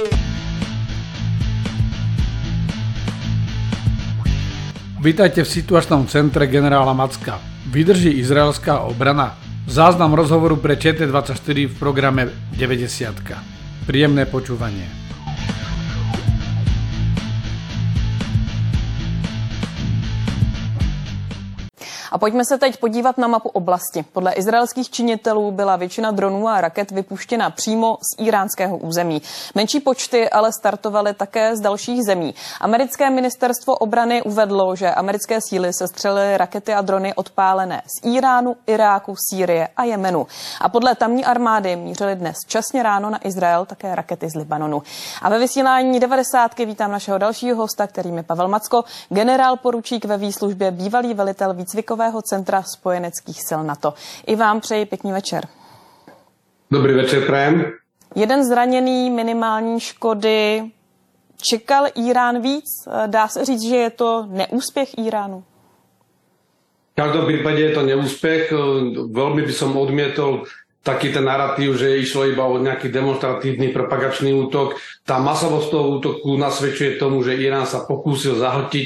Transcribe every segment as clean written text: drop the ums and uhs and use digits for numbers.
Vítajte v situačnom centre generála Macka. Vydrží izraelská obrana? Záznam rozhovoru pre ČT24 v programe 90. Príjemné počúvanie. A pojďme se teď podívat na mapu oblasti. Podle izraelských činitelů byla většina dronů a raket vypuštěna přímo z íránského území. Menší počty ale startovaly také z dalších zemí. Americké ministerstvo obrany uvedlo, že americké síly sestřelily rakety a drony odpálené z Iránu, Iráku, Sýrie a Jemenu. A podle tamní armády mířily dnes časně ráno na Izrael také rakety z Libanonu. A ve vysílání 90 vítám našeho dalšího hosta, kterým je Pavel Macko, generál poručík ve výslužbě, bývalý velitel výcvikového centra spojeneckých sil NATO. I vám přeji pěkný večer. Dobrý večer, prajem. Jeden zraněný, minimální škody. Čekal Irán víc? Dá se říct, že je to neúspěch Iránu? V každom prípade je to neúspech. Veľmi by som odmietol taký ten narratív, že išlo iba o nejaký demonstratívny propagačný útok. Tá masovosť toho útoku nasvedčuje tomu, že Irán sa pokúsil zahltiť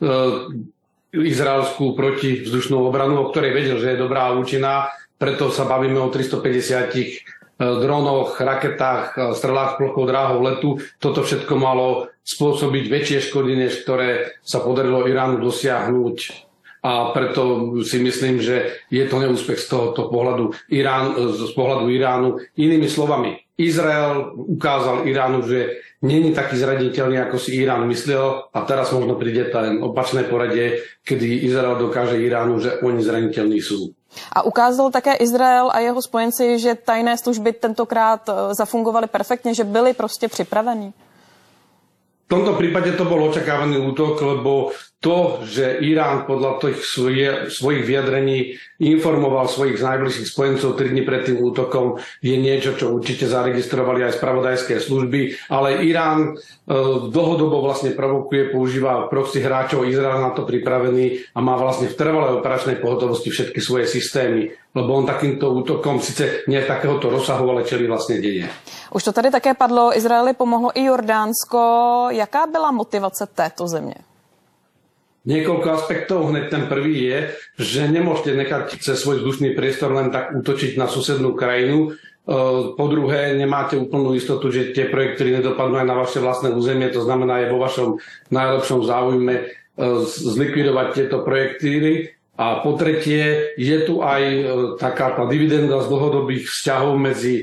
izraelskú protivzdušnú obranu, o ktorej vedel, že je dobrá a účinná. Preto sa bavíme o 350 dronoch, raketách, strelách plochou dráhou letu. Toto všetko malo spôsobiť väčšie škody, než ktoré sa podarilo Iránu dosiahnuť. A preto si myslím, že je to neúspech z tohoto pohľadu Iránu. Inými slovami, Izrael ukázal Iránu, že není taký zraniteľný, ako si Irán myslel, a teraz možno príde ten opačné poradie, kedy Izrael dokáže Iránu, že oni zraniteľní sú. A ukázal také Izrael a jeho spojenci, že tajné služby tentokrát zafungovaly perfektně, že byli prostě připravení? V tomto prípade to bol očakávaný útok, lebo to, že Irán podľa tých svojich vyjadrení informoval svojich najbližších spojencov 3 dni pred tým útokom, je niečo, čo určite zaregistrovali aj spravodajské služby, ale Irán dlhodobo vlastne provokuje, používa proxy hráčov, Izrael na to pripravený a má vlastne v trvalej operačnej pohotovosti všetky svoje systémy, lebo on takýmto útokom síce nie v takéhoto rozsahu, ale čelí vlastne deje. Už to tady také padlo, Izraeli pomohlo i Jordánsko. Jaká byla motivace této země? Niekoľko aspektov. Hneď ten prvý je, že nemôžete nechať cez svoj vzdušný priestor len tak útočiť na susednú krajinu. Po druhé, nemáte úplnú istotu, že tie projekty nedopadnú aj na vaše vlastné územie. To znamená, je vo vašom najlepšom záujme zlikvidovať tieto projektíly. A po tretie, je tu aj taká tá dividenda z dlhodobých vzťahov medzi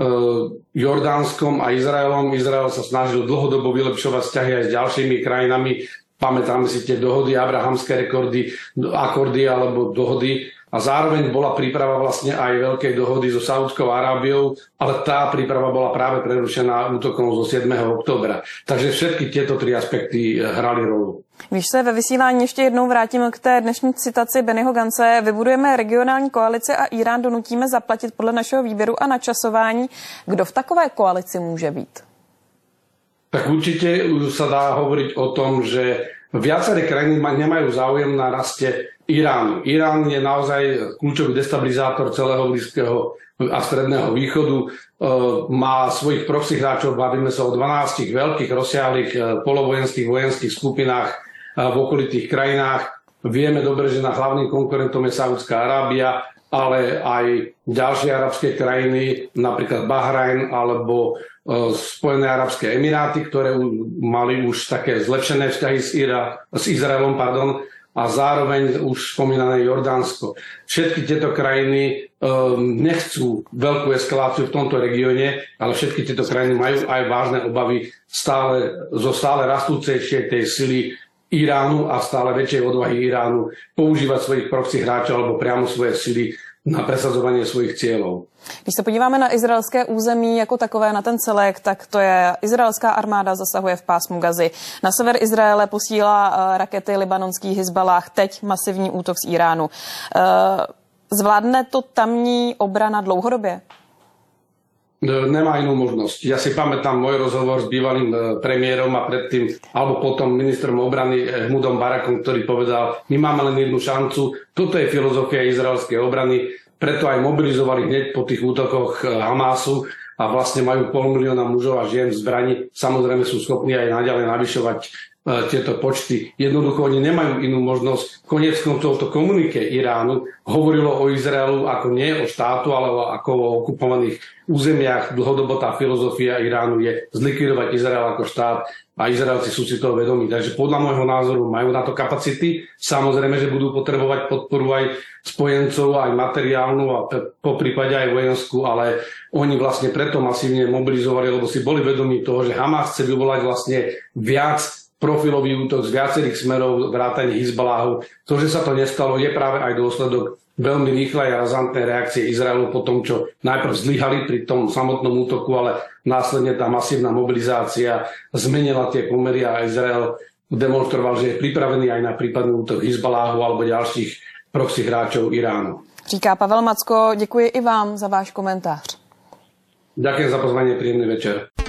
Jordánskom a Izraelom. Izrael sa snažil dlhodobo vylepšovať vzťahy aj s ďalšími krajinami. Pamätáme si tie dohody, abrahamské akordy alebo dohody. A zároveň bola príprava vlastne aj veľkej dohody so Saudskou Arábiou, ale tá príprava bola práve prerušená útokom zo 7. októbra. Takže všetky tieto 3 aspekty hrali rolu. Když se ve vysílání ještě jednou vrátím k té dnešní citaci Bennyho Gantze, vybudujeme regionální koalici a Irán donutíme zaplatit podle našeho výběru a načasování. Kdo v takové koalici může být? Tak určite sa dá hovoriť o tom, že viaceré krajiny nemajú záujem na raste Iránu. Irán je naozaj kľúčový destabilizátor celého Blízkeho a Stredného východu. Má svojich proxy hráčov, bavíme sa o 12 veľkých rozsiahlych polovojenských vojenských skupinách v okolitých krajinách. Vieme dobre, že na hlavným konkurentom je Saudská Arábia, ale aj ďalšie arabské krajiny, napríklad Bahrajn alebo Spojené arabské emiráty, ktoré mali už také zlepšené vzťahy s Izraelom, a zároveň už spomínané Jordánsko. Všetky tieto krajiny nechcú veľkú eskaláciu v tomto regióne, ale všetky tieto krajiny majú aj vážne obavy zo stále rastúcejšej tej sily Iránu a stále väčšej odvahy Iránu používať svojich proxy hráčov alebo priamo svoje sily na presadzovanie svojich cieľov. Když se podíváme na izraelské území jako takové, na ten celek, tak to je izraelská armáda zasahuje v pásmu Gazy. Na sever Izraele posílá rakety libanonský Hizbalách, teď masivní útok z Iránu. Zvládne to tamní obrana dlouhodobě? Nemá inú možnosť. Ja si pamätám môj rozhovor s bývalým premiérom a predtým, alebo potom ministrom obrany Ehudom Barakom, ktorý povedal, my máme len jednu šancu, toto je filozofia izraelskej obrany, preto aj mobilizovali hneď po tých útokoch Hamásu a vlastne majú 500 000 mužov a žien v zbrani. Samozrejme sú schopní aj naďalej navyšovať tieto počty. Jednoducho oni nemajú inú možnosť. Koniec koncov to komunike Iránu hovorilo o Izraelu ako nie o štátu, ale ako o okupovaných územiach. Dlhodobo tá filozofia Iránu je zlikvidovať Izrael ako štát a Izraelci sú si toho vedomí. Takže podľa môjho názoru majú na to kapacity. Samozrejme, že budú potrebovať podporu aj spojencov, aj materiálnu a po prípade aj vojenskú, ale oni vlastne preto masívne mobilizovali, lebo si boli vedomí toho, že Hamas chce vyvolať vlastne viac profilový útok z viacerých smerov vrátane Hizbaláhu. To, že sa to nestalo, je práve aj dôsledok veľmi rýchlej a razantnej reakcie Izraelu po tom, čo najprv zlyhali pri tom samotnom útoku, ale následne tá masívna mobilizácia zmenila tie pomery a Izrael demonstroval, že je pripravený aj na prípadný útok Hizbaláhu alebo ďalších proxy hráčov Iránu. Říká Pavel Macko, děkuji i vám za váš komentář. Ďakujem za pozvanie, príjemný večer.